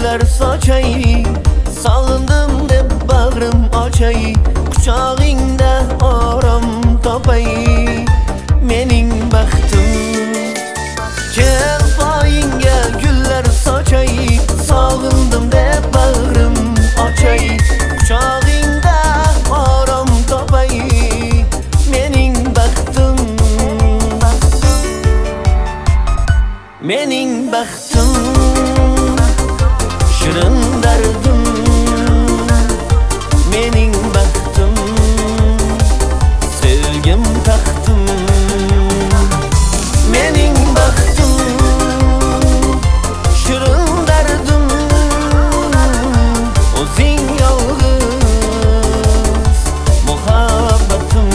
gullar sochay, sog'indim deb bag'rim ochay, quchog'ingda orom topay. Mening baxtim kel poyingga gullar sochay, sog'indim deb bag'rim ochay, quchog'ingda orom topay. Mening baxtim, mening baxtim, shirin dardim. Mening baxtim, sevgim taxtim. Mening baxtim, shirin dardim. O'zing yolg'iz muhabbatim.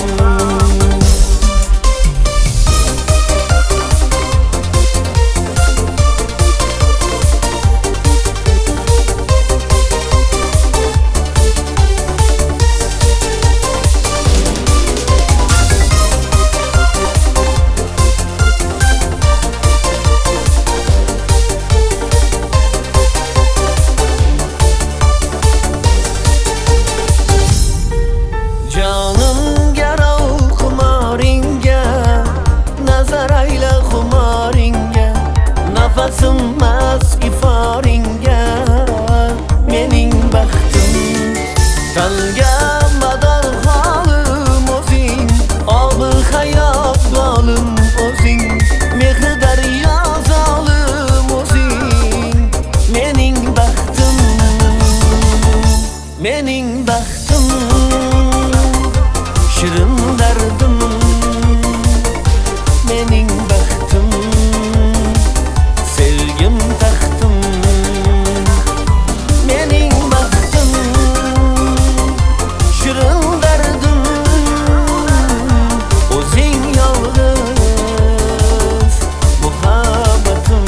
Nafasimmas iforingga. Mening baxtim, tanga mador holim o'zing, obi hayot bolim o'zing, mehri daryo zolim o'zing. Mening baxtim, mening baxtim, shirin dardim. Mening baxtim, sevgim taxtim. Mening baxtim, shirin dardim. O'zing yolg'iz muhabbatim.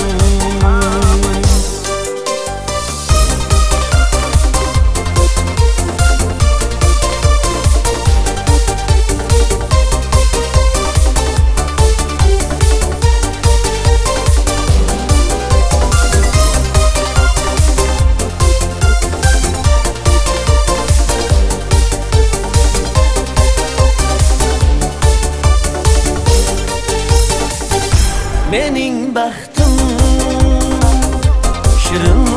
Mening baxtim, shirin